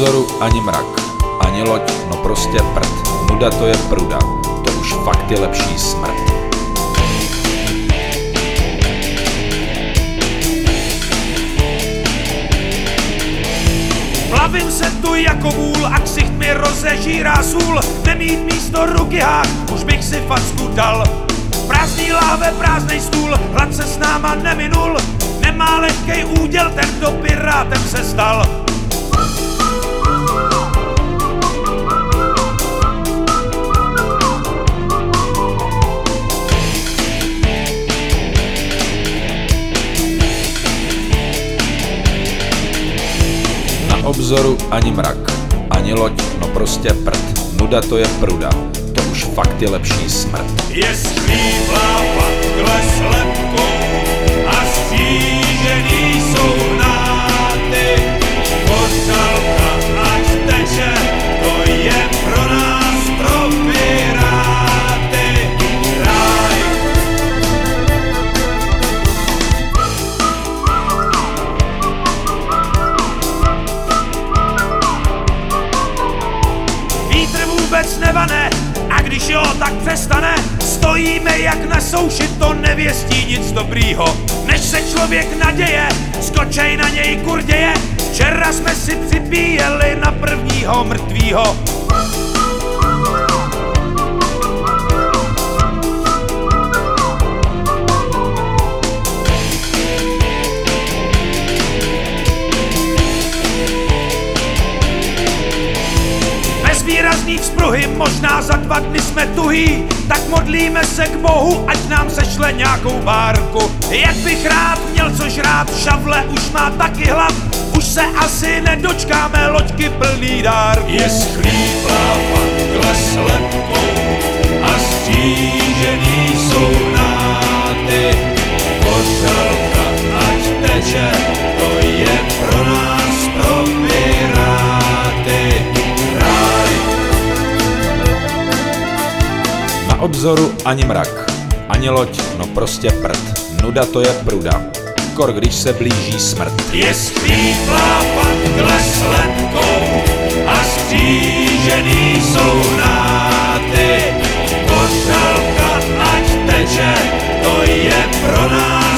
obzoru ani mrak, ani loď, no prostě prd. Nuda to je pruda, to už fakt je lepší smrt. Plavím se tu jako vůl a ksicht mi rozežírá sůl. Nemít místo ruky hák, už bych si facku dal. Prázdný láhve, prázdnej stůl, hlad se s náma neminul. Nemá lehkej úděl, ten kdo pirátem se stal. Na obzoru ani mrak, ani loď, no prostě prd. Nuda to je pruda, to už fakt je lepší smrt. Je sklíplá pakle s lepkou a stížený jsou náty. Kořalka ať teče, to je pro nás, pro piráty, ráj. Vítr vůbec nevane, a když jo, tak přestane. Stojíme jak na souši, to nevěstí nic dobrýho. Než se člověk naděje, skočej na něj kurděje. Včera jsme si připíjeli na prvního mrtvýho. Výrazný vzpruhy, možná za 2 dny jsme tuhý, tak modlíme se k Bohu, ať nám sešle nějakou bárku. Jak bych rád měl co žrát, šavle už má taky hlad, už se asi nedočkáme loďky plný dárku. Je schlíplá pakle s lepkou a stížený jsou náty. Kořalka ať teče, to je pro nás, pro piráty. Na obzoru ani mrak, ani loď, no prostě prd. Nuda to je pruda, kor když se blíží smrt. Je schlíplá pakle s lepkou a stížený jsou náty. Kořalka ať teče, to je pro nás.